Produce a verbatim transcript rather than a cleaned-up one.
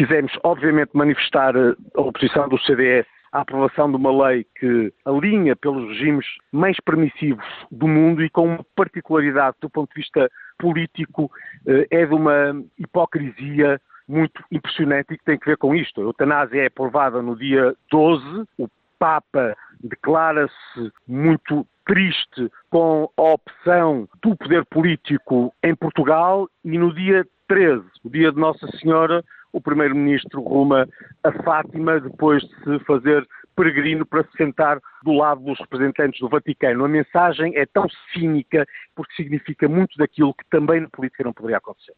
quisemos, obviamente, manifestar a oposição do C D S à aprovação de uma lei que alinha pelos regimes mais permissivos do mundo e com uma particularidade do ponto de vista político, é de uma hipocrisia muito impressionante e que tem que ver com isto. A eutanásia é aprovada no dia doze, o Papa declara-se muito triste com a opção do poder político em Portugal e no dia treze, o dia de Nossa Senhora, o Primeiro-Ministro ruma a Fátima depois de se fazer peregrino para se sentar do lado dos representantes do Vaticano. A mensagem é tão cínica porque significa muito daquilo que também na política não poderia acontecer.